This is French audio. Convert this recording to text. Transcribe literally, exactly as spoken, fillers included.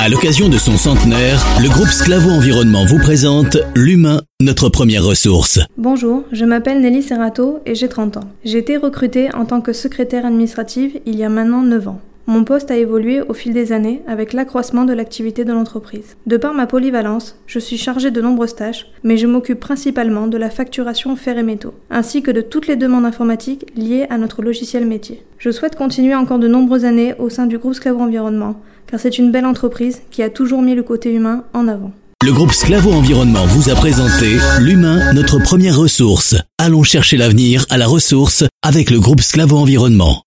À l'occasion de son centenaire, le groupe Sclavo Environnement vous présente L'humain, notre première ressource. Bonjour, je m'appelle Nelly Serrato et j'ai trente ans. J'ai été recrutée en tant que secrétaire administrative il y a maintenant neuf ans. Mon poste a évolué au fil des années avec l'accroissement de l'activité de l'entreprise. De par ma polyvalence, je suis chargée de nombreuses tâches, mais je m'occupe principalement de la facturation fer et métaux, ainsi que de toutes les demandes informatiques liées à notre logiciel métier. Je souhaite continuer encore de nombreuses années au sein du groupe Sclavo Environnement, car c'est une belle entreprise qui a toujours mis le côté humain en avant. Le groupe Sclavo Environnement vous a présenté L'humain, notre première ressource. Allons chercher l'avenir à la ressource avec le groupe Sclavo Environnement.